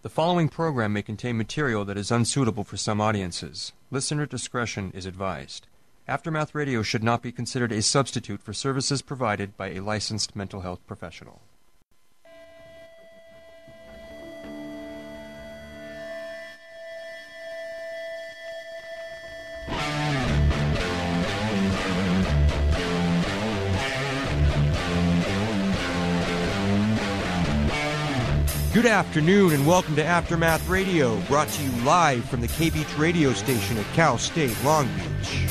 The following program may contain material that is unsuitable for some audiences. Listener discretion is advised. Aftermath Radio should not be considered a substitute for services provided by a licensed mental health professional. Good afternoon and welcome to Aftermath Radio, brought to you live from the K-Beach radio station at Cal State Long Beach.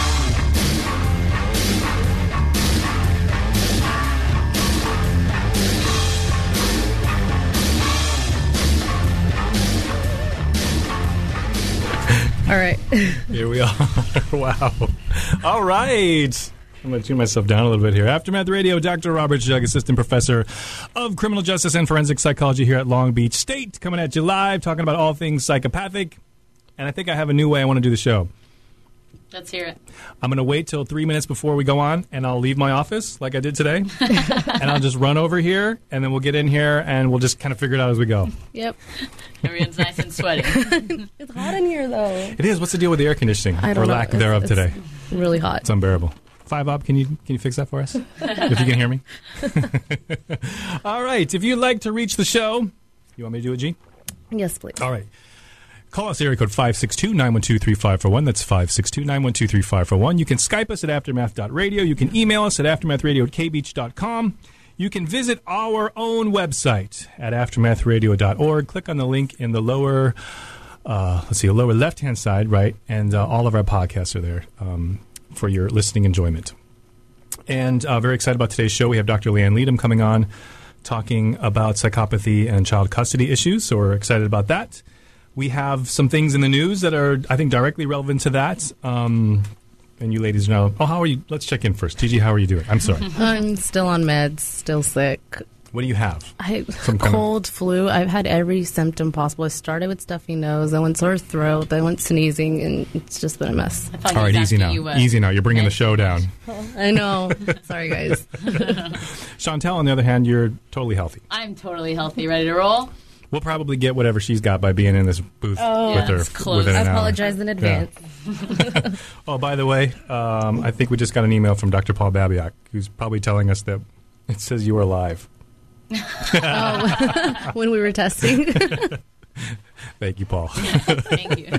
All right. Here we are. Wow. All right. I'm going to tune myself down a little bit here. Aftermath Radio, Dr. Robert Jug, Assistant Professor of Criminal Justice and Forensic Psychology here at Long Beach State, coming at you live, talking about all things psychopathic. And I think I have a new way I want to do the show. Let's hear it. I'm going to wait till 3 minutes before we go on, and I'll leave my office like I did today. And I'll just run over here, and then we'll get in here, and we'll just kind of figure it out as we go. Yep. Everyone's nice and sweaty. It's hot in here, though. It is. What's the deal with the air conditioning? I don't or know. lack thereof today? Really hot. It's unbearable. 5-Op, can you fix that for us? If you can hear me. All right. If you'd like to reach the show, you want me to do it, G? Yes, please. All right. Call us area code 562-912-3541. That's 562-912-3541. You can Skype us at aftermath.radio. You can email us at aftermathradio@kbeach.com. You can visit our own website at aftermathradio.org. Click on the link in the lower, lower left-hand side, right, and all of our podcasts are there for your listening enjoyment. And very excited about today's show. We have Dr. Leanne Leadham coming on talking about psychopathy and child custody issues, so we're excited about that. We have some things in the news that are, I think, directly relevant to that. And you ladies know. Oh, how are you? Let's check in first. Gigi, how are you doing? I'm sorry. I'm still on meds, still sick. What do you have? Cold, flu. I've had every symptom possible. I started with stuffy nose, then went sore throat, then went sneezing, and it's just been a mess. All right, easy now. Easy now. You're bringing the show down. I know. Sorry, guys. Chantel, on the other hand, you're totally healthy. I'm totally healthy, ready to roll. We'll probably get whatever she's got by being in this booth with her within an I hour. apologize in advance. Yeah. Oh, by the way, I think we just got an email from Dr. Paul Babiak, who's probably telling us that it says you are live. When we were testing. Thank you, Paul. Thank you.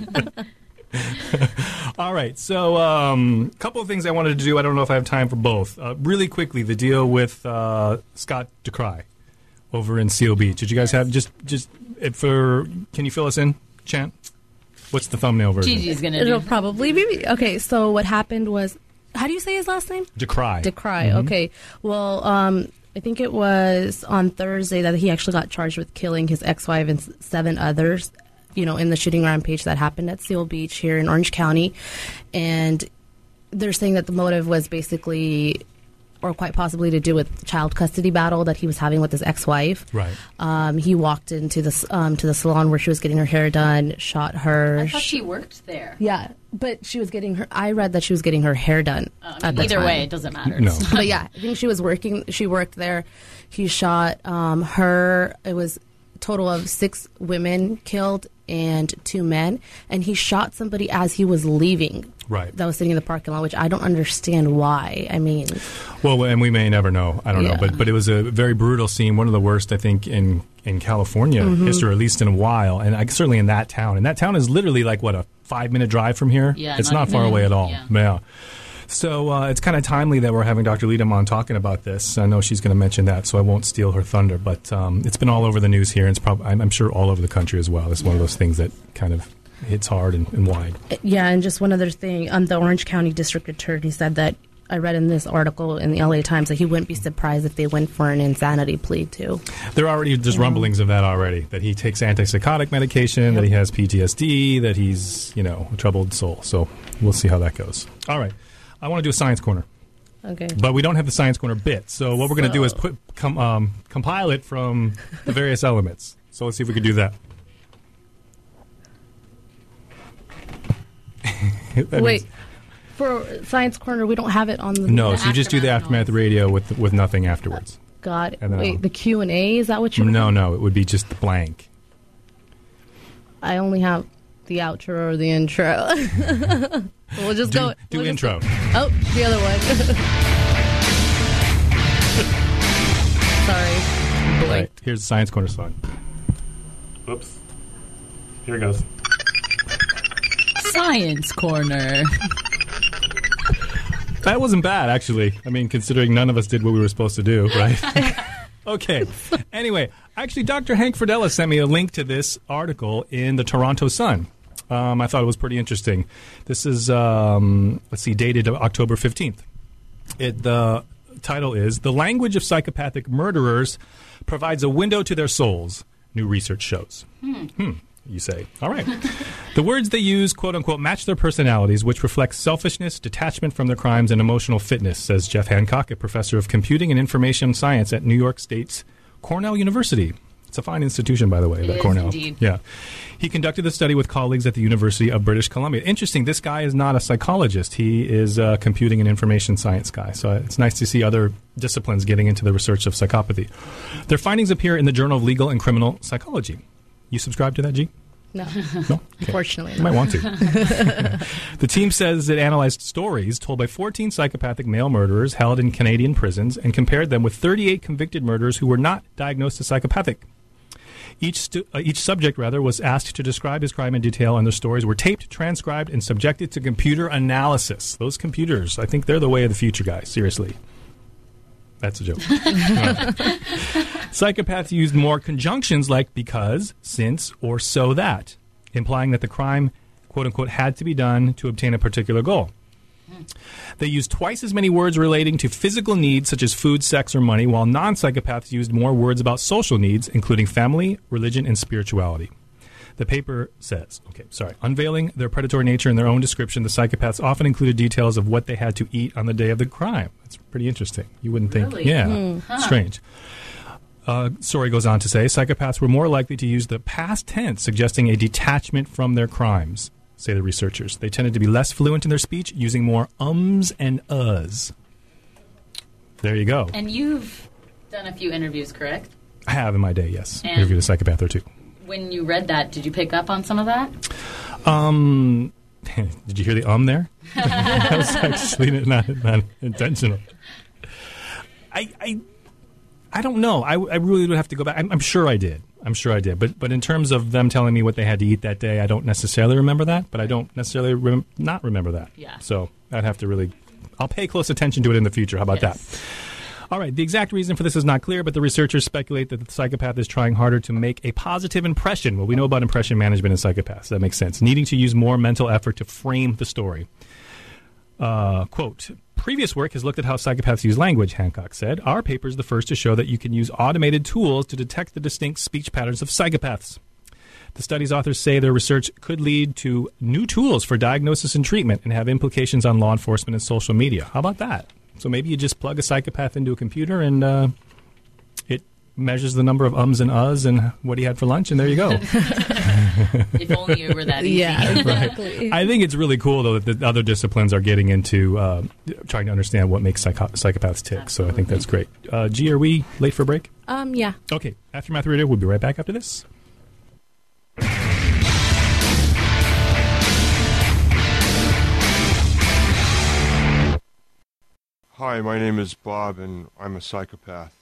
All right, so a couple of things I wanted to do. I don't know if I have time for both. Really quickly, the deal with Scott DeCry over in Seal Beach. Did you guys have can you fill us in, Chant? What's the thumbnail version? Gigi's going to do. It'll probably be. Okay, so what happened was, how do you say his last name? DeCry. DeCry, okay. Well, I think it was on Thursday that he actually got charged with killing his ex-wife and 7 others, in the shooting rampage that happened at Seal Beach here in Orange County. And they're saying that the motive was basically, or quite possibly, to do with child custody battle that he was having with his ex-wife. Right. He walked into the salon where she was getting her hair done, shot her. I thought she worked there. Yeah, but she was getting her. I read that she was getting her hair done. Either way, it doesn't matter. No. But yeah, I think she was working. She worked there. He shot her. It was a total of 6 women killed and 2 men, and he shot somebody as he was leaving. Right. That was sitting in the parking lot, which I don't understand why. I mean, well, and we may never know. I don't know, but it was a very brutal scene, one of the worst, I think, in California history, or at least in a while, and certainly in that town. And that town is literally like a 5-minute drive from here. Yeah, it's not far away at all. Yeah. So it's kind of timely that we're having Dr. Leadham on talking about this. I know she's going to mention that, so I won't steal her thunder. But it's been all over the news here, and it's I'm sure all over the country as well. It's one of those things that kind of hits hard and wide. Yeah, and just one other thing. The Orange County District Attorney said that, I read in this article in the LA Times, that he wouldn't be surprised if they went for an insanity plea, too. There are already just rumblings of that already, that he takes antipsychotic medication, that he has PTSD, that he's, a troubled soul. So we'll see how that goes. All right. I want to do a science corner. Okay. But we don't have the science corner bit. So what we're going to do is compile it from the various elements. So let's see if we can do that. Wait. For Science Corner, we don't have it on the... No, so you just do the Aftermath Radio with nothing afterwards. God. Wait, the Q&A? Is that what you... No, it would be just blank. I only have the outro or the intro. We'll just do intro. Oh, the other one. Sorry. All right, here's the Science Corner song. Oops. Here it goes. Science Corner. That wasn't bad, actually. I mean, considering none of us did what we were supposed to do, right? Okay. Anyway, actually, Dr. Hank Fridella sent me a link to this article in the Toronto Sun. I thought it was pretty interesting. This is, dated October 15th. The title is, "The Language of Psychopathic Murderers Provides a Window to Their Souls," new research shows. You say. All right. The words they use, quote-unquote, match their personalities, which reflect selfishness, detachment from their crimes, and emotional fitness, says Jeff Hancock, a professor of computing and information science at New York State's Cornell University. It's a fine institution, by the way, that Cornell. Indeed. Yeah. He conducted the study with colleagues at the University of British Columbia. Interesting, this guy is not a psychologist. He is a computing and information science guy. So it's nice to see other disciplines getting into the research of psychopathy. Their findings appear in the Journal of Legal and Criminal Psychology. You subscribe to that, G? No. No? Okay. Unfortunately, You might want to. The team says it analyzed stories told by 14 psychopathic male murderers held in Canadian prisons and compared them with 38 convicted murderers who were not diagnosed as psychopathic. Each subject was asked to describe his crime in detail, and the stories were taped, transcribed, and subjected to computer analysis. Those computers, I think they're the way of the future, guys. Seriously. That's a joke. Psychopaths used more conjunctions like because, since, or so that, implying that the crime, quote-unquote, had to be done to obtain a particular goal. They used twice as many words relating to physical needs such as food, sex, or money, while non-psychopaths used more words about social needs, including family, religion, and spirituality. The paper says, unveiling their predatory nature in their own description, the psychopaths often included details of what they had to eat on the day of the crime. That's pretty interesting. You wouldn't think. Really? Yeah, strange. Story goes on to say, psychopaths were more likely to use the past tense, suggesting a detachment from their crimes, say the researchers. They tended to be less fluent in their speech, using more ums and uhs. There you go. And you've done a few interviews, correct? I have in my day, yes. And interviewed a psychopath or two. When you read that, did you pick up on some of that? Did you hear the there? That was actually not intentional. I don't know. I really would have to go back. I'm sure I did. But in terms of them telling me what they had to eat that day, I don't necessarily remember that. But I don't necessarily not remember that. Yeah. So I'd have to really... I'll pay close attention to it in the future. How about that? All right. The exact reason for this is not clear, but the researchers speculate that the psychopath is trying harder to make a positive impression. Well, we know about impression management in psychopaths. That makes sense. Needing to use more mental effort to frame the story. Quote, previous work has looked at how psychopaths use language, Hancock said. Our paper is the first to show that you can use automated tools to detect the distinct speech patterns of psychopaths. The study's authors say their research could lead to new tools for diagnosis and treatment and have implications on law enforcement and social media. How about that? So maybe you just plug a psychopath into a computer and it measures the number of ums and uhs and what he had for lunch, and there you go. If only it were that easy. Yeah, exactly. Right. I think it's really cool, though, that the other disciplines are getting into trying to understand what makes psychopaths tick. Absolutely. So I think that's great. G, are we late for a break? Yeah. Okay. Aftermath Radio, we'll be right back after this. Hi, my name is Bob, and I'm a psychopath.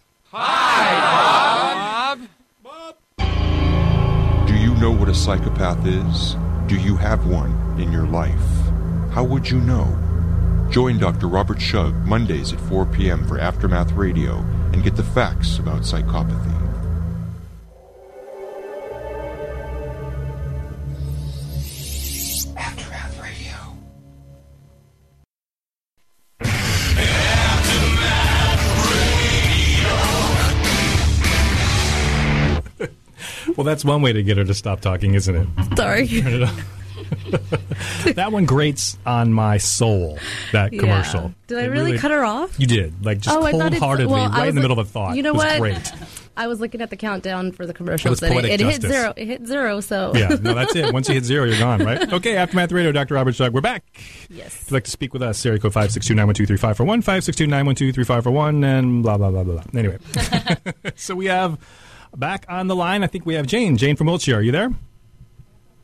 Hi, Bob! Do you know what a psychopath is? Do you have one in your life? How would you know? Join Dr. Robert Shug Mondays at 4 p.m. for Aftermath Radio and get the facts about psychopathy. Aftermath Radio. Well, that's one way to get her to stop talking, isn't it? Sorry. Turn it off. That one grates on my soul, that commercial. Yeah. Did I really cut her off? You did. Like, just cold-heartedly, right in the middle of a thought. You know what? It was great. I was looking at the countdown for the commercials, It was and it hit justice. zero. It hit zero, so... Yeah, no, that's it. Once you hit zero, you're gone, right? Okay, Aftermath Radio, Dr. Robert Shug. We're back. Yes. If you'd like to speak with us, area code 562-912-3541, 562-912-3541, and blah, blah, blah, blah, blah. Anyway. So we have, back on the line, I think we have Jane. Jane from Wiltshire. Are you there?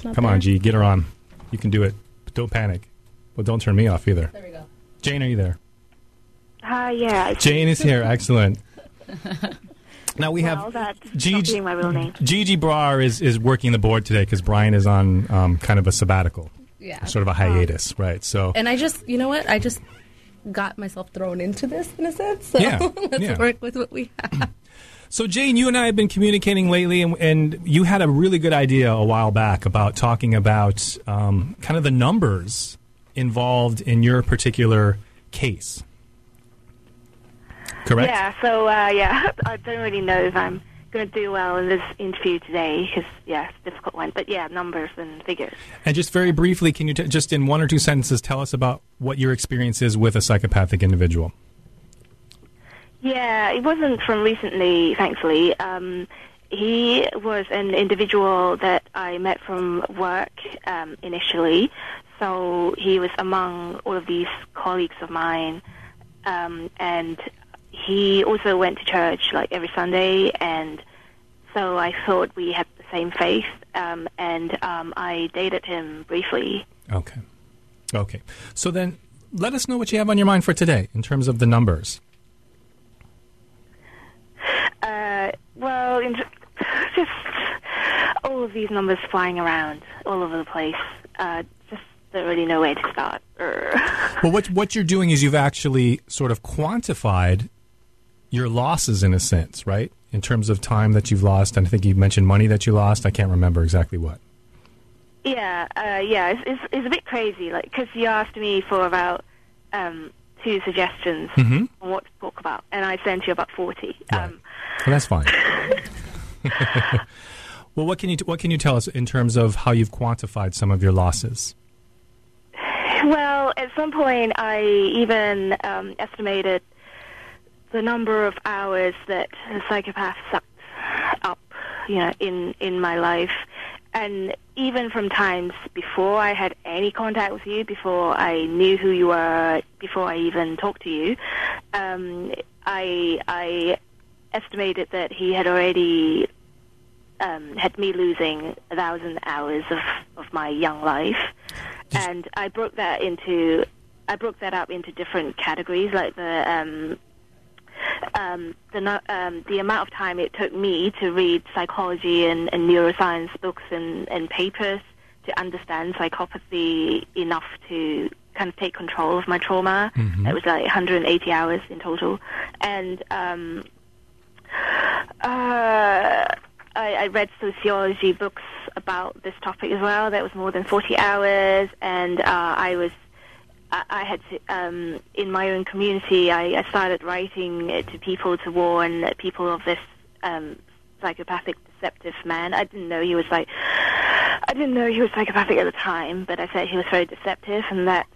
not Come there? on, G, get her on. You can do it. But don't panic. Well, don't turn me off either. There we go. Jane, are you there? Hi, yeah. Jane is here. Excellent. Now we Well, have that's Gigi. not being my real name. Gigi Brar is working the board today because Brian is on kind of a sabbatical, Yeah. sort of a hiatus, right? So And I just, you know what? I just got myself thrown into this in a sense. So Yeah, let's yeah. work with what we have. So, Jane, you and I have been communicating lately, and you had a really good idea a while back about talking about kind of the numbers involved in your particular case. Correct? Yeah, so, yeah, I don't really know if I'm going to do well in this interview today because, yeah, it's a difficult one. But, yeah, numbers and figures. And just very briefly, can you just in one or two sentences tell us about what your experience is with a psychopathic individual? Yeah, it wasn't from recently, thankfully. He was an individual that I met from work initially. So he was among all of these colleagues of mine. And he also went to church like every Sunday. And so I thought we had the same faith. And I dated him briefly. Okay. So then let us know what you have on your mind for today in terms of the numbers. Well, just all of these numbers flying around all over the place. Just don't really know where to start. Well, what you're doing is you've actually sort of quantified your losses in a sense, right? In terms of time that you've lost, and I think you mentioned money that you lost. I can't remember exactly what. Yeah, it's a bit crazy, like, because you asked me for about 2 suggestions on what to talk about, and I sent you about 40. Right. Well, that's fine. Well, what can you tell us in terms of how you've quantified some of your losses? Well, at some point, I even estimated the number of hours that a psychopath sucked up, in my life. And even from times before I had any contact with you, before I knew who you were, before I even talked to you, I estimated that he had already had me losing 1,000 hours of my young life. And I broke that up into different categories, like the amount of time it took me to read psychology and neuroscience books and papers to understand psychopathy enough to kind of take control of my trauma. It was like 180 hours in total. And I read sociology books about this topic as well. That was more than 40 hours. And I had to, in my own community, I started writing to people to warn people of this psychopathic, deceptive man. I didn't know he was psychopathic at the time, but I said he was very deceptive, and that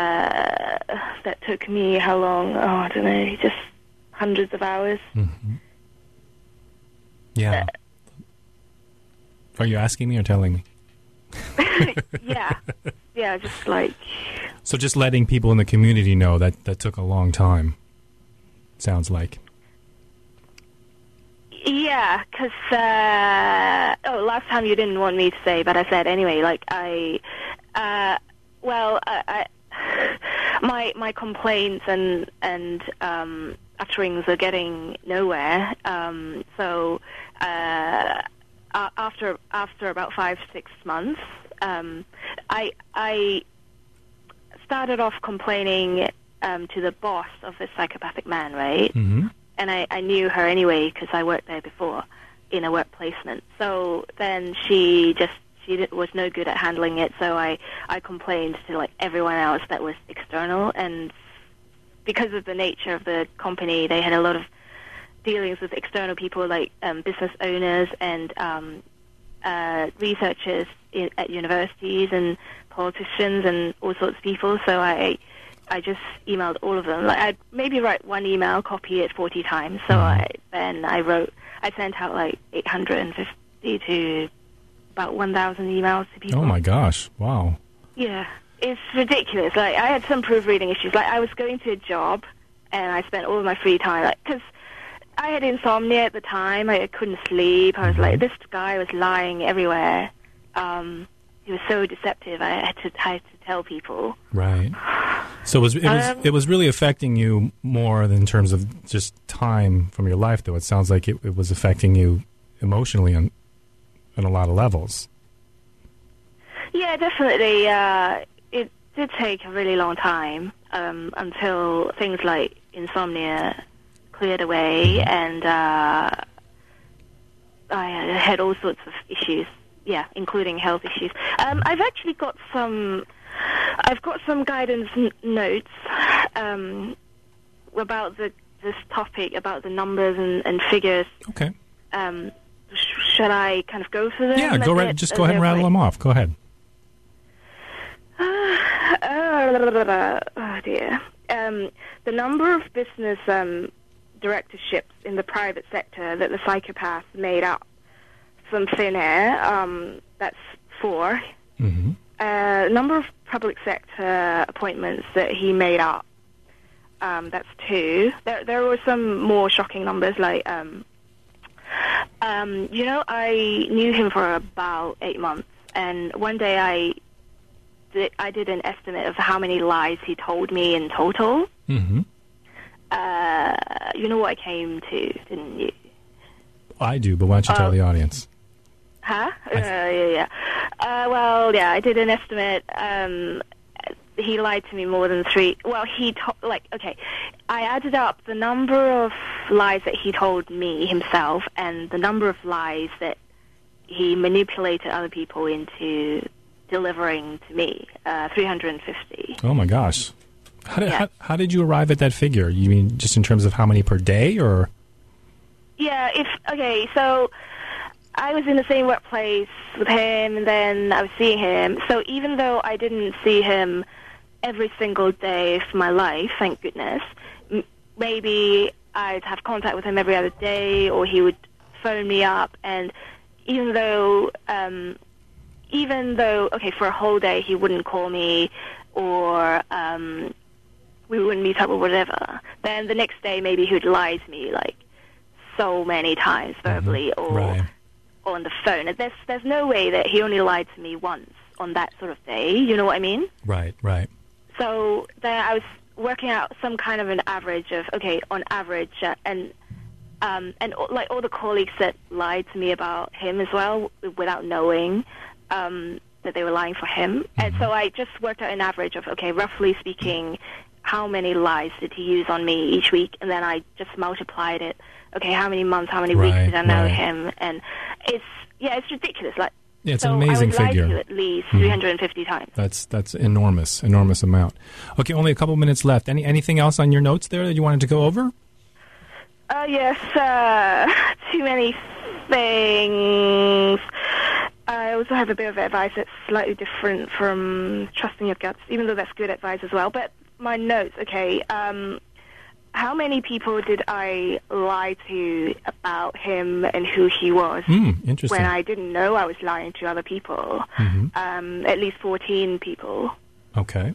took me how long? Oh, I don't know, just hundreds of hours. Mm-hmm. Yeah. Are you asking me or telling me? Yeah, just like... So just letting people in the community know that took a long time, sounds like. Yeah, because, last time you didn't want me to say, but I said anyway, like, my complaints and utterings are getting nowhere, so after about 5-6 months, I started off complaining to the boss of this psychopathic man, right? Mm-hmm. And I knew her anyway because I worked there before in a work placement. So then she was no good at handling it, so I complained to like everyone else that was external. And because of the nature of the company, they had a lot of dealings with external people like business owners and researchers at universities and politicians and all sorts of people. So I just emailed all of them. Like I'd maybe write one email, copy it 40 times. So I sent out like 850 to about 1,000 emails to people. Oh my gosh! Wow. Yeah, it's ridiculous. Like I had some proofreading issues. Like I was going to a job, and I spent all of my free time because I had insomnia at the time. I couldn't sleep. I was like, this guy was lying everywhere. so deceptive. I had to tell people. Right. So it was really affecting you more than in terms of just time from your life, though. It sounds like it was affecting you emotionally on a lot of levels. Yeah, definitely. It did take a really long time until things like insomnia cleared away, and I had all sorts of issues. Yeah, including health issues. I've actually got some guidance notes about this topic, about the numbers and figures. Okay. Should I kind of go through them? Yeah, go right. Just go ahead and rattle them off. Go ahead. Oh dear. The number of business directorships in the private sector that the psychopath made up from thin air, that's 4. Mm-hmm. Number of public sector appointments that he made up, that's 2. There were some more shocking numbers, like, I knew him for about 8 months, and one day I did an estimate of how many lies he told me in total. Mm-hmm. You know what I came to, didn't you? I do, but why don't you tell the audience? Huh? Yeah. I did an estimate. He lied to me more than 3. Well, I added up the number of lies that he told me himself and the number of lies that he manipulated other people into delivering to me, 350. Oh my gosh. How did you arrive at that figure? You mean just in terms of how many per day, or? Yeah, so I was in the same workplace with him, and then I was seeing him. So even though I didn't see him every single day of my life, thank goodness, maybe I'd have contact with him every other day, or he would phone me up, and even though, for a whole day he wouldn't call me, or we wouldn't meet up or whatever, then the next day maybe he would lie to me, like, so many times verbally, or on the phone. And there's no way that he only lied to me once on that sort of day, you know what I mean? Right. So then I was working out some kind of an average of, on average, and like all the colleagues that lied to me about him as well, without knowing that they were lying for him. Mm-hmm. And so I just worked out an average of, roughly speaking, how many lies did he use on me each week? And then I just multiplied it. How many months, how many weeks did I know him? And it's ridiculous. Like, it's an amazing figure. I was lied to at least 350 times. That's enormous amount. Okay, only a couple minutes left. Anything else on your notes there that you wanted to go over? Yes, too many things. I also have a bit of advice that's slightly different from trusting your guts, even though that's good advice as well. But my notes, how many people did I lie to about him and who he was? Interesting. When I didn't know I was lying to other people. Mm-hmm. At least 14 people. Okay.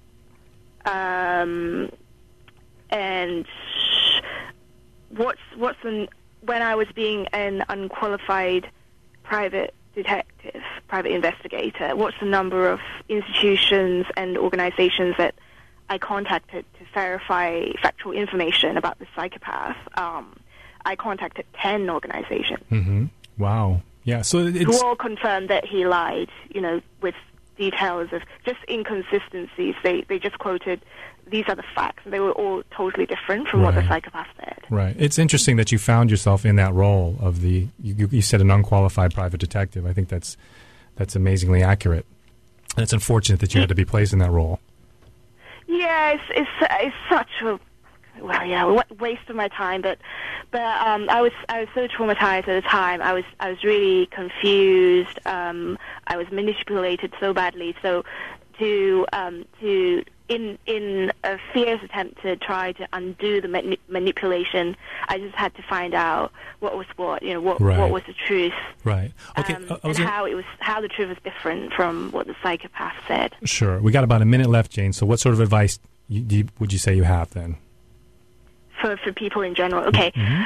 And when I was being an unqualified private detective, private investigator, what's the number of institutions and organizations that I contacted to verify factual information about the psychopath? I contacted 10 organizations. Mm-hmm. Wow. Yeah, so it's... who all confirmed that he lied, with details of just inconsistencies. They just quoted, these are the facts, and they were all totally different from what the psychopath said. Right. It's interesting that you found yourself in that role of you said an unqualified private detective. I think that's amazingly accurate. And it's unfortunate that you had to be placed in that role. Yeah, it's such a waste of my time. But I was so traumatized at the time. I was really confused. I was manipulated so badly. So in a fierce attempt to try to undo the manipulation, I just had to find out what was what. What was the truth. Right. Okay. And how the truth was different from what the psychopath said. Sure. We got about a minute left, Jane. So what sort of advice would you say you have then? For people in general. Okay. Mm-hmm.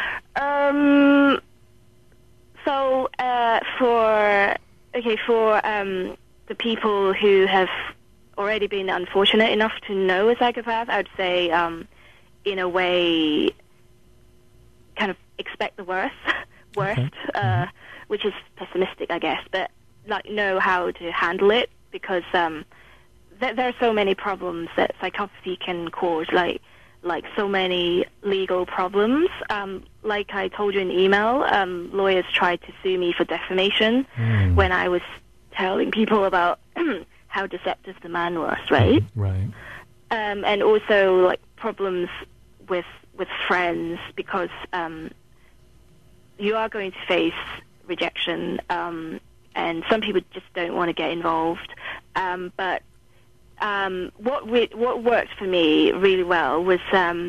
For the the people who have already been unfortunate enough to know a psychopath, I would say, in a way, kind of expect the worst, which is pessimistic, I guess, but like know how to handle it, because there are so many problems that psychopathy can cause, like so many legal problems. Like I told you in email, lawyers tried to sue me for defamation when I was telling people about how deceptive the man was, right? Right. And also like problems with friends, because you are going to face rejection, and some people just don't want to get involved. But what worked for me really well was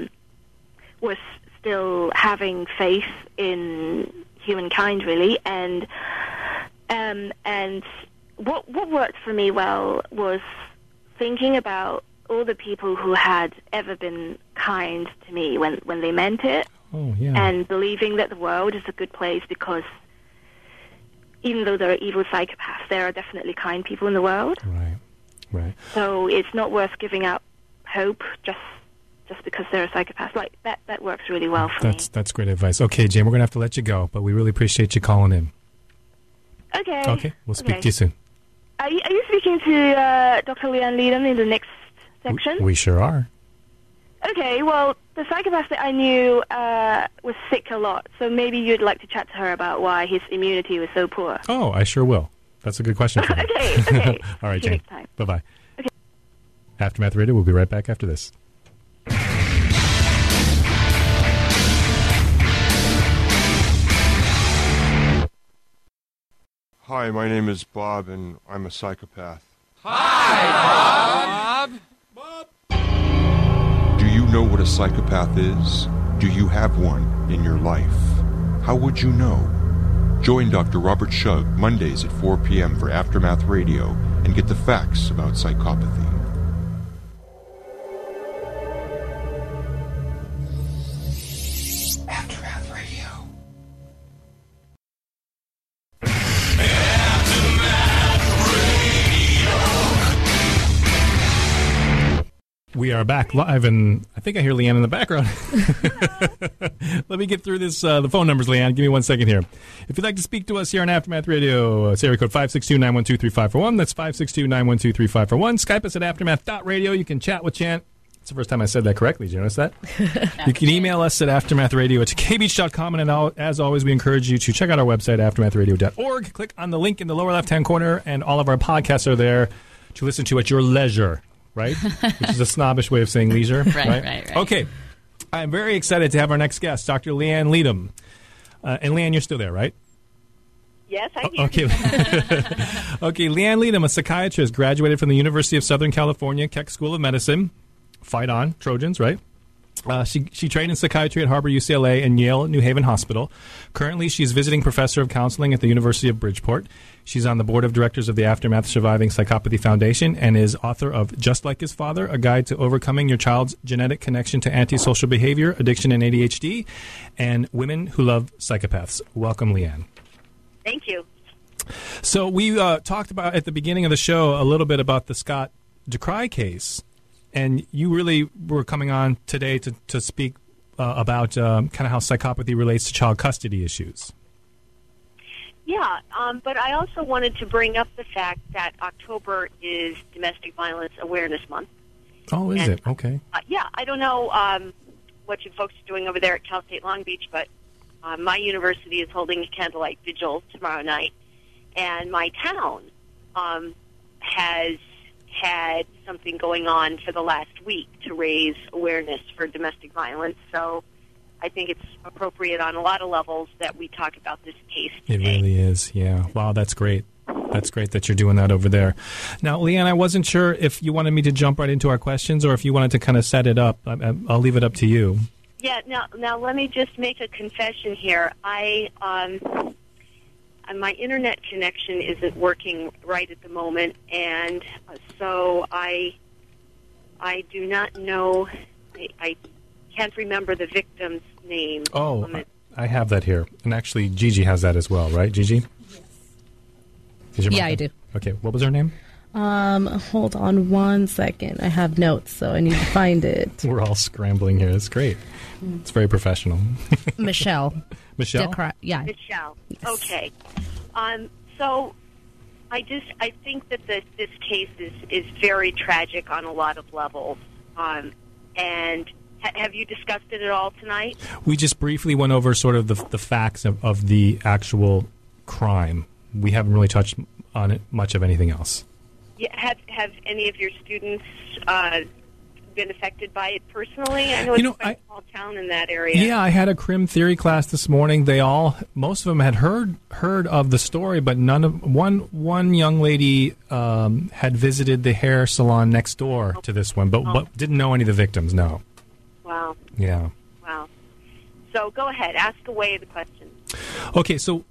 still having faith in humankind, really, and what worked for me well was thinking about all the people who had ever been kind to me when they meant it, and believing that the world is a good place, because even though there are evil psychopaths, there are definitely kind people in the world. Right. So it's not worth giving up hope just because they're a psychopath. Like that works really well for me. That's great advice. Okay, Jane, we're going to have to let you go, but we really appreciate you calling in. Okay. We'll speak to you soon. Are you speaking to Dr. Leanne Leadham in the next section? We sure are. Okay, well, the psychopath that I knew was sick a lot, so maybe you'd like to chat to her about why his immunity was so poor. Oh, I sure will. That's a good question for me. Okay. All right, See you Jane. next time. Bye-bye. Okay. Aftermath Radio, we'll be right back after this. Hi, my name is Bob, and I'm a psychopath. Hi, Bob! Do you know what a psychopath is? Do you have one in your life? How would you know? Join Dr. Robert Shug Mondays at 4 p.m. for Aftermath Radio and get the facts about psychopathy. Aftermath Radio. We are back live, and I think I hear Leanne in the background. Let me get through this. The phone numbers, Leanne. Give me 1 second here. If you'd like to speak to us here on Aftermath Radio, it's area code 562-912-3541. That's 562-912-3541. Skype us at aftermath.radio. You can chat with Chant. It's the first time I said that correctly. Did you notice that? You can email us at aftermathradio@kbeach.com. And as always, we encourage you to check out our website, aftermathradio.org. Click on the link in the lower left-hand corner, and all of our podcasts are there to listen to at your leisure. Right? Which is a snobbish way of saying leisure. Right. Okay. I'm very excited to have our next guest, Dr. Leanne Leadham. And Leanne, you're still there, right? Yes, I'm here. Okay. Okay, Leanne Leadham, a psychiatrist, graduated from the University of Southern California Keck School of Medicine. Fight on, Trojans, right? She trained in psychiatry at Harbor UCLA and Yale New Haven Hospital. Currently, she's visiting professor of counseling at the University of Bridgeport. She's on the board of directors of the Aftermath Surviving Psychopathy Foundation and is author of Just Like His Father, A Guide to Overcoming Your Child's Genetic Connection to Antisocial Behavior, Addiction, and ADHD, and Women Who Love Psychopaths. Welcome, Leanne. Thank you. So we talked about at the beginning of the show a little bit about the Scott DeCry case. And you really were coming on today to speak about kind of how psychopathy relates to child custody issues. Yeah, but I also wanted to bring up the fact that October is Domestic Violence Awareness Month. Oh, is it? Okay. Yeah, I don't know what you folks are doing over there at Cal State Long Beach, but my university is holding a candlelight vigil tomorrow night. And my town has had something going on for the last week to raise awareness for domestic violence. So I think it's appropriate on a lot of levels that we talk about this case today. It really is, yeah. Wow, that's great. That's great that you're doing that over there. Now, Leanne, I wasn't sure if you wanted me to jump right into our questions or if you wanted to kind of set it up. I'll leave it up to you. Yeah, now let me just make a confession here. My internet connection isn't working right at the moment, and so I do not know. I can't remember the victim's name. Oh, I have that here, and actually, Gigi has that as well, right, Gigi? Yes. Yeah, I do. Okay, what was her name? Hold on one second. I have notes, so I need to find it. We're all scrambling here. It's great. It's very professional. Michelle. Michelle? Yeah. Michelle. Yes. Okay. So I think that this case is very tragic on a lot of levels. And have you discussed it at all tonight? We just briefly went over sort of the facts of the actual crime. We haven't really touched on it much of anything else. Yeah, have any of your students been affected by it personally? I know it's a small town in that area. Yeah, I had a crim theory class this morning. Most of them had heard of the story, but one young lady had visited the hair salon next door to this one, but didn't know any of the victims. No. Wow. Yeah. Wow. So go ahead, ask away the question. Okay, so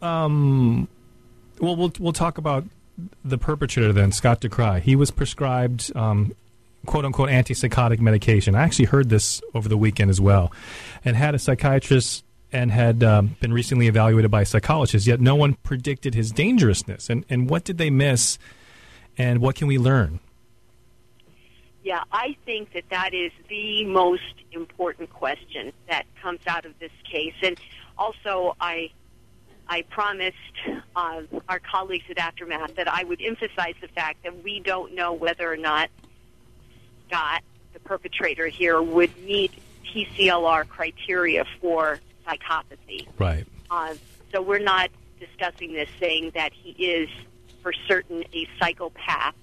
we'll talk about the perpetrator then, Scott DeCry. He was prescribed quote-unquote antipsychotic medication. I actually heard this over the weekend as well, and had a psychiatrist and had been recently evaluated by a psychologist, yet no one predicted his dangerousness. And what did they miss, and what can we learn? Yeah, I think that is the most important question that comes out of this case. And also, I promised our colleagues at Aftermath that I would emphasize the fact that we don't know whether or not Scott, the perpetrator here, would meet TCLR criteria for psychopathy. Right. So we're not discussing this saying that he is for certain a psychopath.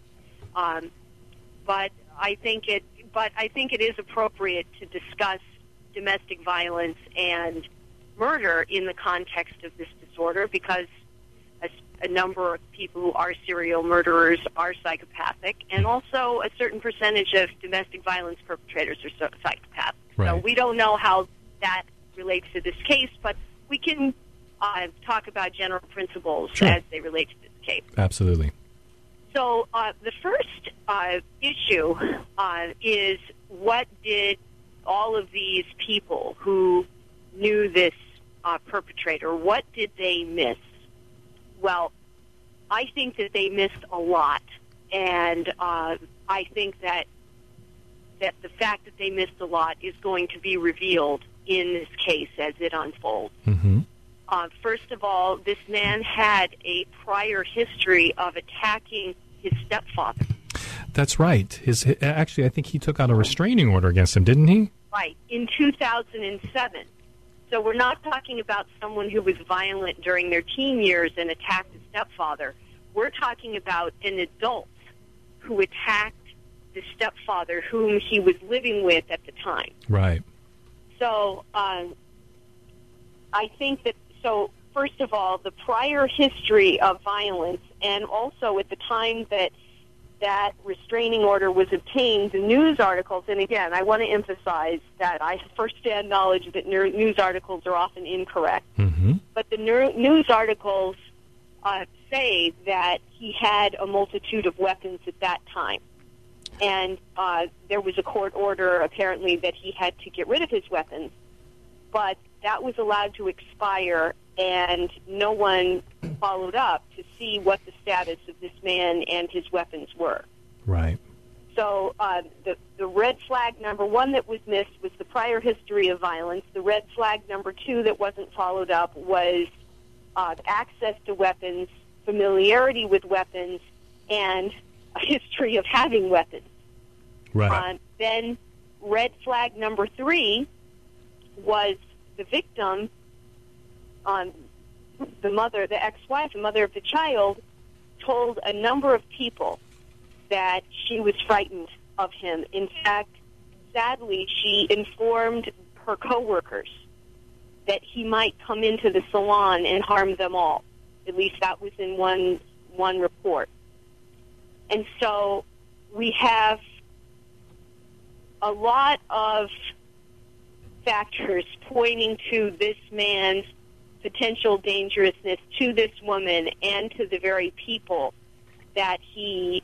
But I think it is appropriate to discuss domestic violence and murder in the context of this disorder, because a number of people who are serial murderers are psychopathic, and also a certain percentage of domestic violence perpetrators are psychopathic. Right. So we don't know how that relates to this case, but we can talk about general principles as they relate to this case. Absolutely. So the first issue is, what did all of these people who knew this perpetrator, what did they miss? Well, I think that they missed a lot, and I think that the fact that they missed a lot is going to be revealed in this case as it unfolds. Mm-hmm. First of all, this man had a prior history of attacking his stepfather. That's right. Actually, I think he took out a restraining order against him, didn't he? Right, in 2007. So we're not talking about someone who was violent during their teen years and attacked his stepfather. We're talking about an adult who attacked the stepfather whom he was living with at the time. Right. So I think that, first of all, the prior history of violence, and also at the time that restraining order was obtained, the news articles, and again, I want to emphasize that I have firsthand knowledge that news articles are often incorrect. Mm-hmm. But the news articles say that he had a multitude of weapons at that time. And there was a court order, apparently, that he had to get rid of his weapons. But that was allowed to expire, and no one followed up to see what the status of this man and his weapons were. Right. So the red flag number one that was missed was the prior history of violence. The red flag number two that wasn't followed up was access to weapons, familiarity with weapons, and a history of having weapons. Right. Then red flag number three was the victim, the mother, the ex-wife, the mother of the child, told a number of people that she was frightened of him. In fact, sadly, she informed her coworkers that he might come into the salon and harm them all. At least that was in one report. And so we have a lot of factors pointing to this man's potential dangerousness to this woman and to the very people that he,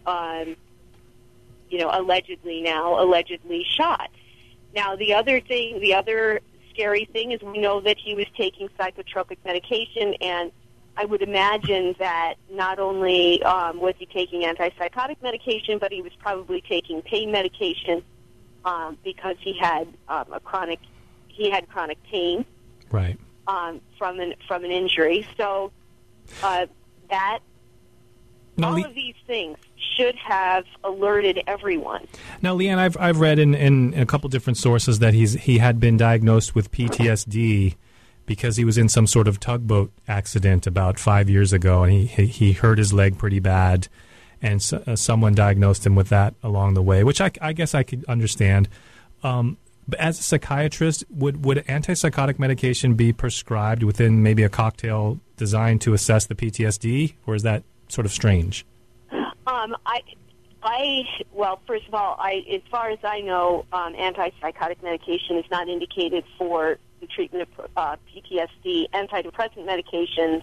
allegedly shot. Now, the other scary thing is we know that he was taking psychotropic medication, and I would imagine that not only was he taking antipsychotic medication, but he was probably taking pain medication because he had chronic pain, right, from an injury. So that all of these things should have alerted everyone. Now, Leanne, I've read in a couple different sources that he had been diagnosed with PTSD because he was in some sort of tugboat accident about 5 years ago, and he hurt his leg pretty bad, and someone diagnosed him with that along the way, which I guess I could understand. But as a psychiatrist, would antipsychotic medication be prescribed within maybe a cocktail designed to assess the PTSD, or is that sort of strange? Well, first of all, as far as I know, antipsychotic medication is not indicated for the treatment of PTSD. Antidepressant medications,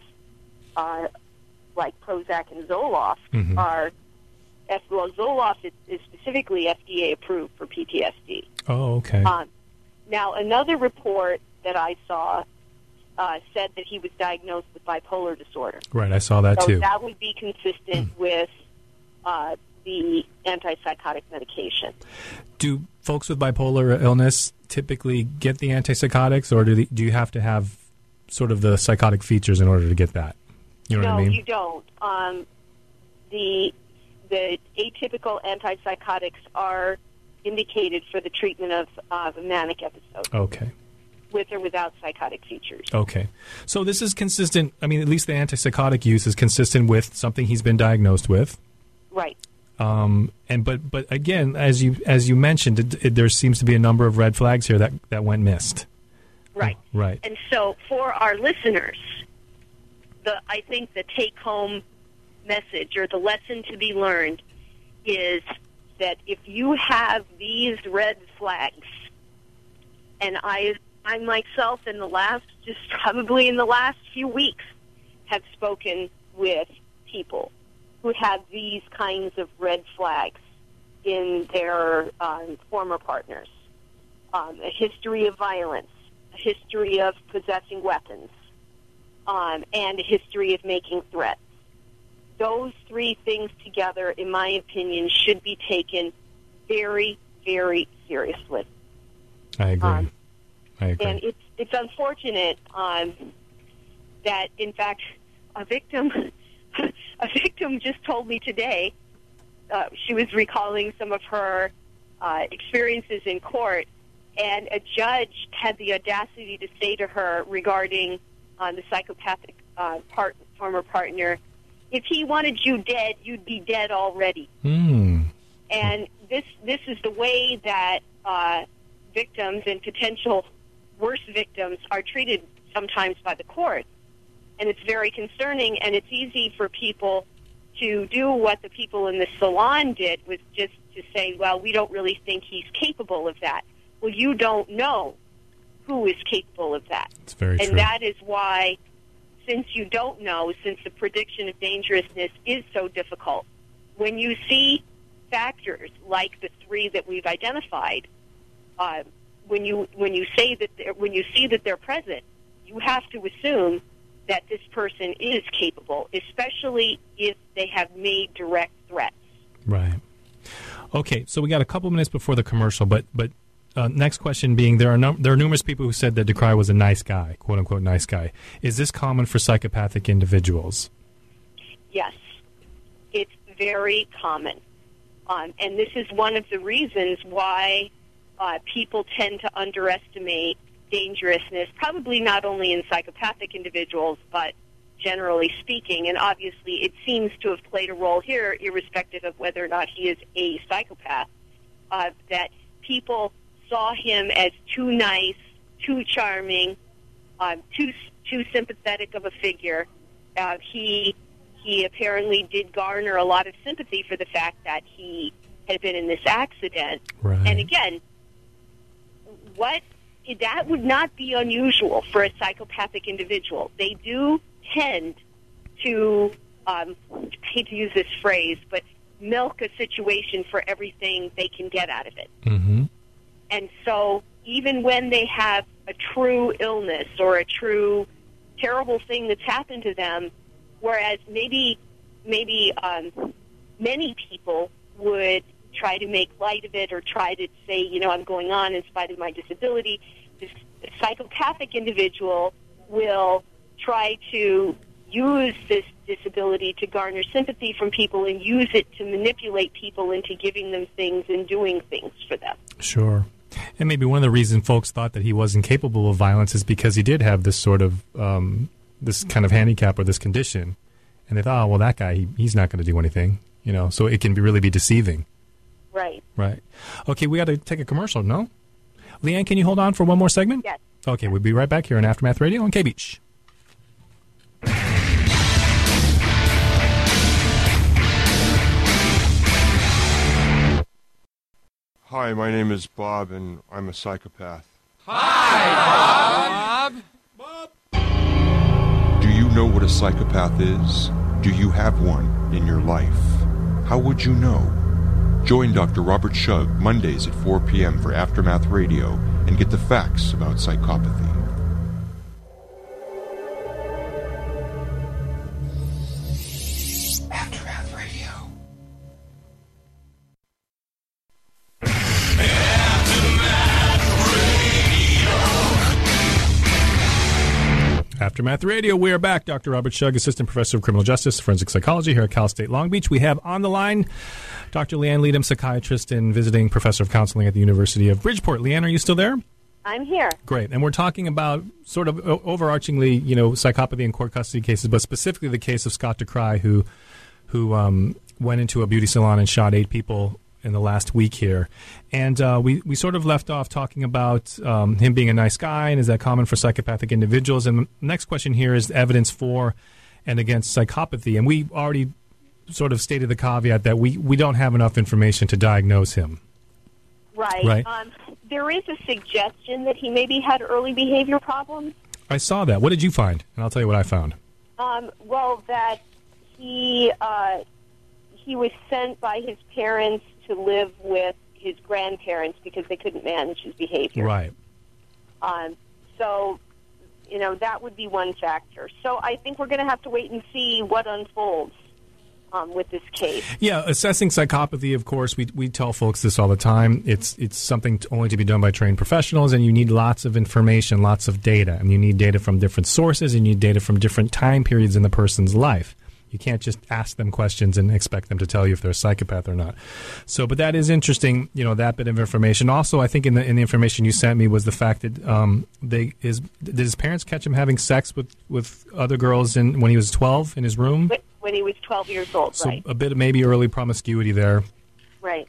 like Prozac and Zoloft, are. Well, Zoloft is specifically FDA approved for PTSD. Oh, okay. Now, another report that I saw said that he was diagnosed with bipolar disorder. Right, I saw that too. So that would be consistent with the antipsychotic medication. Do folks with bipolar illness typically get the antipsychotics, or do you have to have sort of the psychotic features in order to get that? You know what I mean? No, you don't. The atypical antipsychotics are indicated for the treatment of a manic episode. Okay. With or without psychotic features. Okay. So this is consistent. I mean, at least the antipsychotic use is consistent with something he's been diagnosed with. Right. But again, as you mentioned, there seems to be a number of red flags here that went missed. Right. Right. And so for our listeners, I think the take-home message or the lesson to be learned is that if you have these red flags, and I myself probably in the last few weeks have spoken with people who have these kinds of red flags in their former partners. A history of violence, a history of possessing weapons, and a history of making threats. Those three things together, in my opinion, should be taken very, very seriously. I agree. And it's unfortunate that, in fact, a victim just told me today, she was recalling some of her experiences in court, and a judge had the audacity to say to her regarding the psychopathic former partner, if he wanted you dead, you'd be dead already. And this is the way that victims and potential worse victims are treated sometimes by the court. And it's very concerning, and it's easy for people to do what the people in the salon did, was just to say, well, we don't really think he's capable of that. Well, you don't know who is capable of that. It's very true. And that is why, since you don't know, since the prediction of dangerousness is so difficult, when you see factors like the three that we've identified, when you see that they're present, you have to assume that this person is capable, especially if they have made direct threats. Right. Okay, so we got a couple minutes before the commercial, but next question being, there are numerous people who said that Decry was a nice guy, quote unquote nice guy. Is this common for psychopathic individuals? Yes, it's very common, and this is one of the reasons why people tend to underestimate dangerousness, probably not only in psychopathic individuals, but generally speaking. And obviously it seems to have played a role here, irrespective of whether or not he is a psychopath, that people saw him as too nice, too charming, too sympathetic of a figure. He apparently did garner a lot of sympathy for the fact that he had been in this accident. Right. And again, that would not be unusual for a psychopathic individual. They do tend to, I hate to use this phrase, but milk a situation for everything they can get out of it. Mm-hmm. And so even when they have a true illness or a true terrible thing that's happened to them, whereas maybe many people would try to make light of it or try to say, I'm going on in spite of my disability. This psychopathic individual will try to use this disability to garner sympathy from people and use it to manipulate people into giving them things and doing things for them. Sure. And maybe one of the reasons folks thought that he wasn't capable of violence is because he did have this sort of, this kind of handicap or this condition. And they thought, oh, well, that guy, he's not going to do anything, so it can really be deceiving. Right. Right. Okay, we got to take a commercial, no? Leanne, can you hold on for one more segment? Yes. Okay, we'll be right back here on Aftermath Radio on K-Beach. Hi, my name is Bob, and I'm a psychopath. Hi, Bob! Do you know what a psychopath is? Do you have one in your life? How would you know? Join Dr. Robert Shug Mondays at 4 p.m. for Aftermath Radio and get the facts about psychopathy. Aftermath Radio. Aftermath Radio, we are back. Dr. Robert Shug, Assistant Professor of Criminal Justice, Forensic Psychology here at Cal State Long Beach. We have on the line Dr. Leanne Leadham, psychiatrist and visiting professor of counseling at the University of Bridgeport. Leanne, are you still there? I'm here. Great. And we're talking about sort of overarchingly, psychopathy in court custody cases, but specifically the case of Scott DeCry, who went into a beauty salon and shot 8 people in the last week here. And we sort of left off talking about him being a nice guy, and is that common for psychopathic individuals? And the next question here is evidence for and against psychopathy. And we already sort of stated the caveat that we don't have enough information to diagnose him. Right. There is a suggestion that he maybe had early behavior problems. I saw that. What did you find? And I'll tell you what I found. Well, that he was sent by his parents to live with his grandparents because they couldn't manage his behavior. Right. So, that would be one factor. So I think we're going to have to wait and see what unfolds with this case. Yeah, assessing psychopathy, of course, we tell folks this all the time. It's something only to be done by trained professionals, and you need lots of information, lots of data. And you need data from different sources, and you need data from different time periods in the person's life. You can't just ask them questions and expect them to tell you if they're a psychopath or not. So, but that is interesting, that bit of information. Also, I think in the information you sent me was the fact that did his parents catch him having sex with other girls when he was 12 in his room? When he was 12 years old, so right. A bit of maybe early promiscuity there. Right.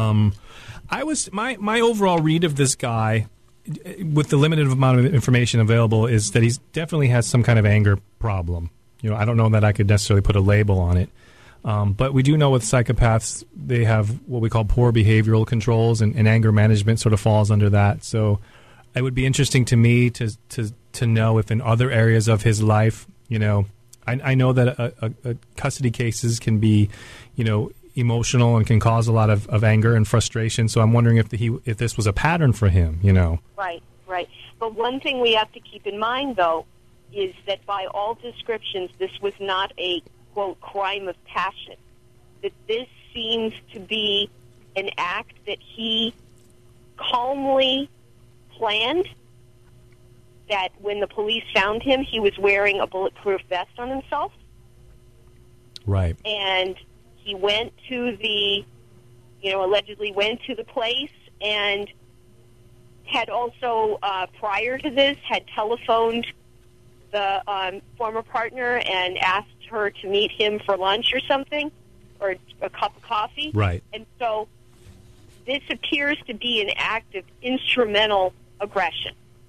My overall read of this guy, with the limited amount of information available, is that he definitely has some kind of anger problem. I don't know that I could necessarily put a label on it. But we do know with psychopaths, they have what we call poor behavioral controls, and anger management sort of falls under that. So it would be interesting to me to know if in other areas of his life, I know that a custody cases can be, emotional and can cause a lot of anger and frustration. So I'm wondering if this was a pattern for him, Right. But one thing we have to keep in mind, though, is that by all descriptions, this was not a, quote, crime of passion. That this seems to be an act that he calmly planned, that when the police found him, he was wearing a bulletproof vest on himself. Right. And he went to allegedly went to the place and had also, prior to this, had telephoned the former partner and asked her to meet him for lunch or something, or a cup of coffee. Right. And so this appears to be an act of instrumental aggression.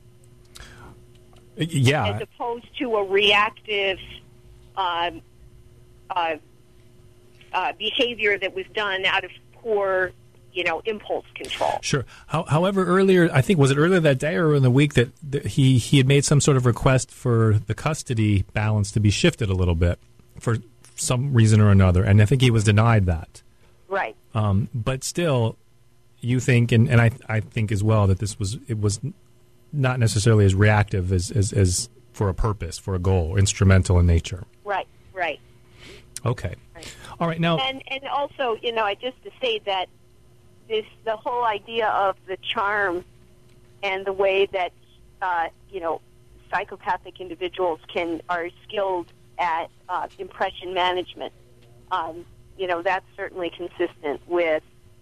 Yeah. As opposed to a reactive behavior that was done out of poor, impulse control. Sure. However, earlier, I think, was it earlier that day or in the week that he had made some sort of request for the custody balance to be shifted a little bit for some reason or another, and I think he was denied that. Right. But still, you think, and I think as well, that it was not necessarily as reactive as for a purpose, for a goal, instrumental in nature. Right. Right. Okay. Right. All right. Now, And also, just to say that the whole idea of the charm and the way that psychopathic individuals are skilled at impression management, that's certainly consistent with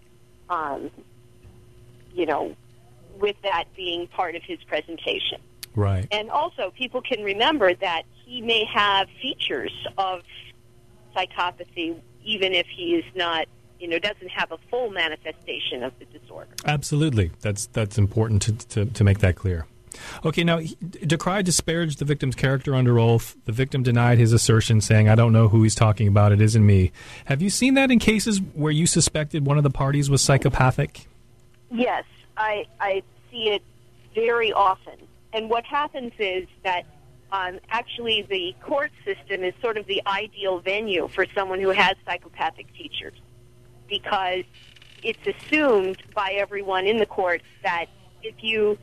with that being part of his presentation. right. And also, people can remember that he may have features of psychopathy, even if he is not, doesn't have a full manifestation of the disorder. Absolutely. That's important to make that clear. Okay, now, Decry disparaged the victim's character under oath. The victim denied his assertion, saying, I don't know who he's talking about. It isn't me. Have you seen that in cases where you suspected one of the parties was psychopathic? Yes, I see it very often. And what happens is that actually the court system is sort of the ideal venue for someone who has psychopathic features, because it's assumed by everyone in the court that if you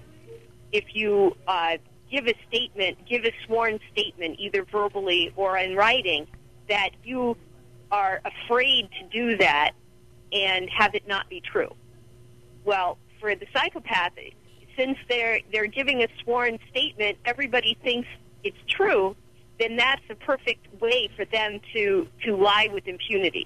give a sworn statement, either verbally or in writing, that you are afraid to do that and have it not be true. Well, for the psychopath, since they're giving a sworn statement, everybody thinks it's true, then that's a perfect way for them to lie with impunity.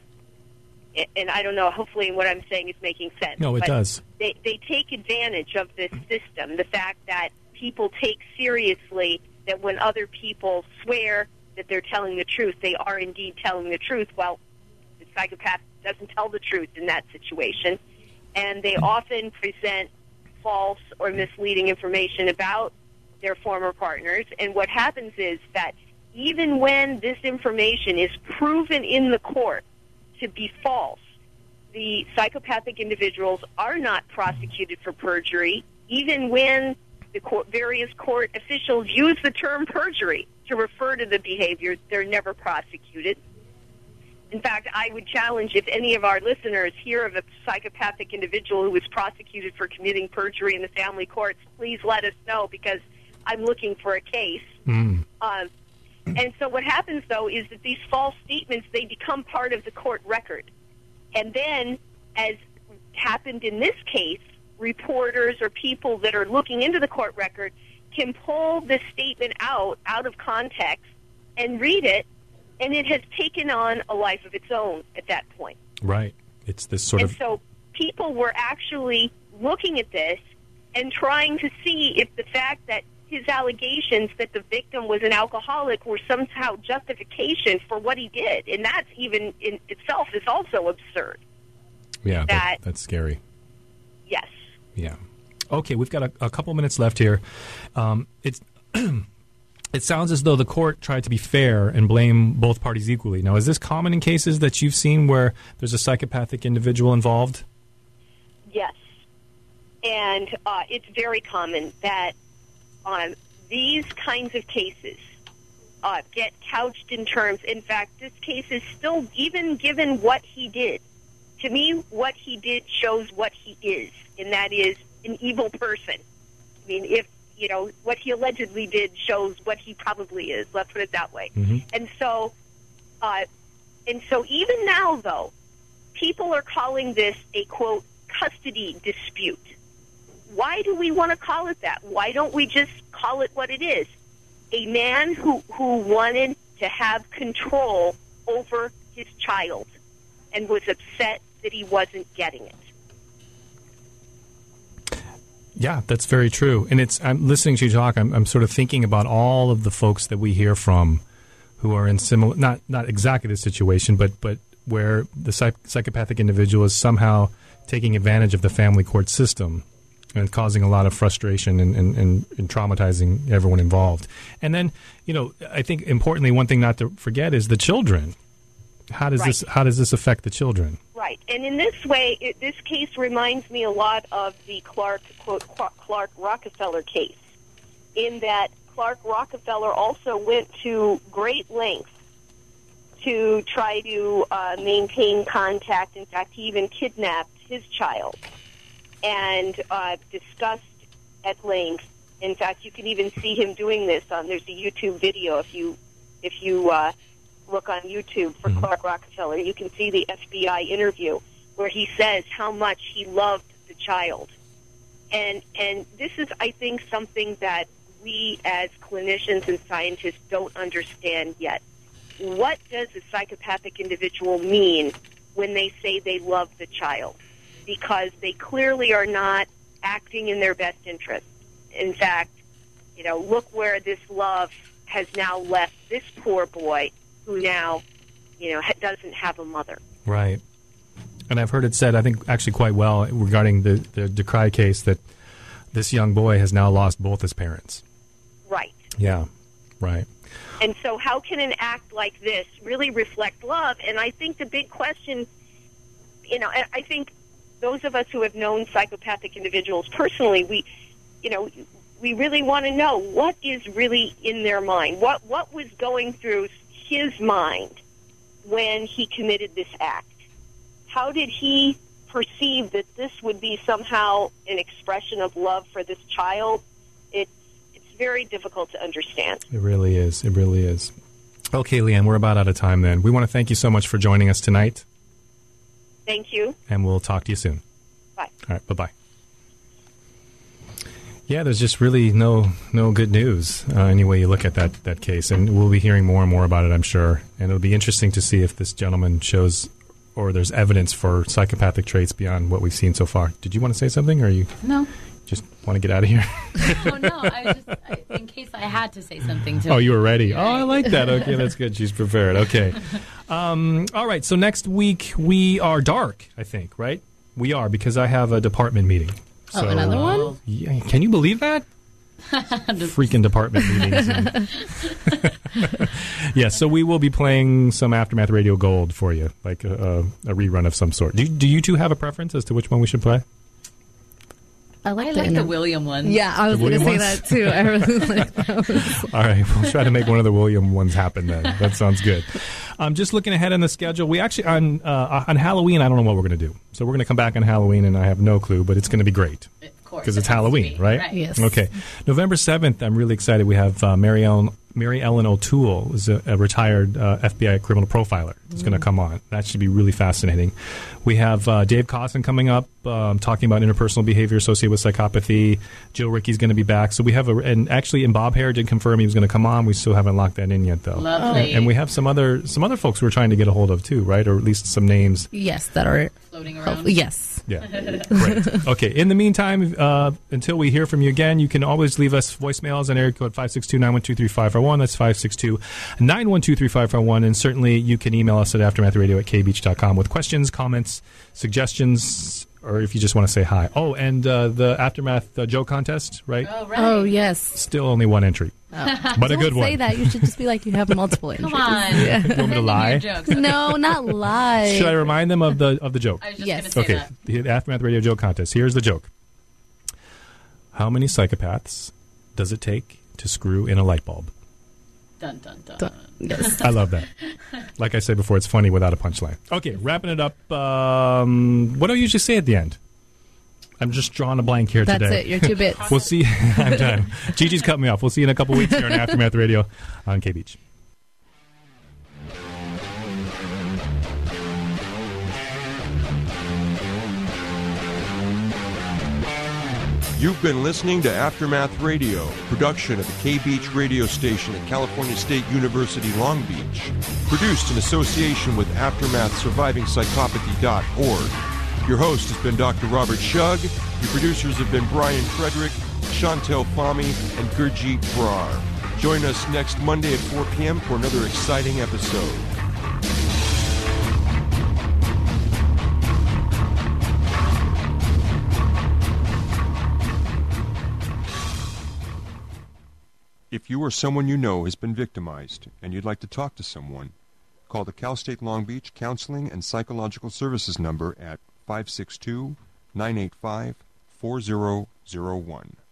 And I don't know, hopefully what I'm saying is making sense. No, it does. They take advantage of this system, the fact that people take seriously that when other people swear that they're telling the truth, they are indeed telling the truth. Well, the psychopath doesn't tell the truth in that situation, and they often present false or misleading information about their former partners. And what happens is that even when this information is proven in the court to be false, the psychopathic individuals are not prosecuted for perjury, even when the various court officials use the term perjury to refer to the behavior. They're never prosecuted. In fact, I would challenge, if any of our listeners hear of a psychopathic individual who was prosecuted for committing perjury in the family courts, please let us know, because I'm looking for a case. And so what happens, though, is that these false statements, they become part of the court record. And then, as happened in this case, reporters or people that are looking into the court record can pull this statement out of context and read it, and it has taken on a life of its own at that point. Right. It's this sort of... And so people were actually looking at this and trying to see if the fact that his allegations that the victim was an alcoholic were somehow justification for what he did. And that's even in itself is also absurd. Yeah, that's scary. Yes. Yeah. Okay, we've got a couple minutes left here. It sounds as though the court tried to be fair and blame both parties equally. Now, is this common in cases that you've seen where there's a psychopathic individual involved? Yes. And it's very common that these kinds of cases get couched in terms. In fact, this case is still, even given what he did, to me, what he did shows what he is, and that is an evil person. I mean, if what he allegedly did shows what he probably is. Let's put it that way. Mm-hmm. And so even now, though, people are calling this a, quote, custody dispute. Why do we want to call it that? Why don't we just call it what it is? A man who wanted to have control over his child and was upset that he wasn't getting it. Yeah, that's very true. And I'm listening to you talk, I'm sort of thinking about all of the folks that we hear from who are in similar, not exactly this situation, but where the psychopathic individual is somehow taking advantage of the family court system and causing a lot of frustration and traumatizing everyone involved. And then, I think importantly, one thing not to forget is the children. How does this affect the children? Right, and in this way, this case reminds me a lot of the Clark Rockefeller case, in that Clark Rockefeller also went to great lengths to try to maintain contact. In fact, he even kidnapped his child and discussed at length. In fact, you can even see him doing this there's a YouTube video if you look on YouTube for Clark Rockefeller, you can see the FBI interview where he says how much he loved the child. And this is, I think, something that we as clinicians and scientists don't understand yet. What does a psychopathic individual mean when they say they love the child? Because they clearly are not acting in their best interest. In fact, look where this love has now left this poor boy who now, doesn't have a mother. Right. And I've heard it said, I think actually quite well, regarding the Decry case, that this young boy has now lost both his parents. Right. Yeah, right. And so how can an act like this really reflect love? And I think the big question, I think those of us who have known psychopathic individuals personally, we really want to know what is really in their mind. What was going through his mind when he committed this act? How did he perceive that this would be somehow an expression of love for this child? It's very difficult to understand. It really is. It really is. Okay, Leanne, we're about out of time then. We want to thank you so much for joining us tonight. Thank you. And we'll talk to you soon. Bye. All right, bye-bye. Yeah, there's just really no good news any way you look at that case. And we'll be hearing more and more about it, I'm sure. And it'll be interesting to see if this gentleman shows, or there's evidence for psychopathic traits beyond what we've seen so far. Did you want to say something, or you just want to get out of here? Oh, no. In case I had to say something to Oh, you were ready. Oh, I like that. Okay, that's good. She's prepared. Okay. All right, so next week we are dark, I think, right? We are, because I have a department meeting. So, another one? Yeah, can you believe that? Freaking department meetings. Yeah, so we will be playing some Aftermath Radio Gold for you, like a rerun of some sort. Do you two have a preference as to which one we should play? I like the William one. Yeah, I was going to say that too. I really like those. All right, we'll try to make one of the William ones happen then. That sounds good. Just looking ahead on the schedule, we actually, on Halloween, I don't know what we're going to do. So we're going to come back on Halloween, and I have no clue, but it's going to be great. Of course. Because it's Halloween, right? Yes. Okay. November 7th, I'm really excited. We have Mary Ellen O'Toole, who's a retired FBI criminal profiler, is going to come on. That should be really fascinating. We have Dave Costin coming up, talking about interpersonal behavior associated with psychopathy. Joe Ricky's going to be back. So we have and Bob Hare did confirm he was going to come on. We still haven't locked that in yet, though. Lovely. And we have some other folks we're trying to get a hold of too, right? Or at least some names. Yes, that are floating around. Yes. Yeah, great. Okay, in the meantime, until we hear from you again, you can always leave us voicemails on area code 562-912-3541. That's 562-912-3541. And certainly you can email us at aftermathradio@kbeach.com with questions, comments, suggestions, or if you just want to say hi. Oh, and the Aftermath Joke contest, right? Oh, right. Oh, yes. Still only one entry. But a good one. Don't say that. You should just be like you have multiple entries. Come on. You want me to lie? No, not lie. Should I remind them of the joke? I was just Yes. going to say Okay, that. the Aftermath Radio Joke Contest. Here's the joke. How many psychopaths does it take to screw in a light bulb? Dun, dun, dun. Yes. I love that. Like I said before, it's funny without a punchline. Okay, wrapping it up. What do I usually say at the end? I'm just drawing a blank here That's today. it. You're 2 bits. We'll see. I'm done. Gigi's cut me off. We'll see you in a couple weeks here on Aftermath Radio on K-Beach. You've been listening to Aftermath Radio, production of the K-Beach radio station at California State University, Long Beach. Produced in association with AftermathSurvivingPsychopathy.org. Your host has been Dr. Robert Shug. Your producers have been Brian Frederick, Chantel Fahmy, and Gurjeet Brar. Join us next Monday at 4 p.m. for another exciting episode. If you or someone you know has been victimized and you'd like to talk to someone, call the Cal State Long Beach Counseling and Psychological Services number at 562-985-4001.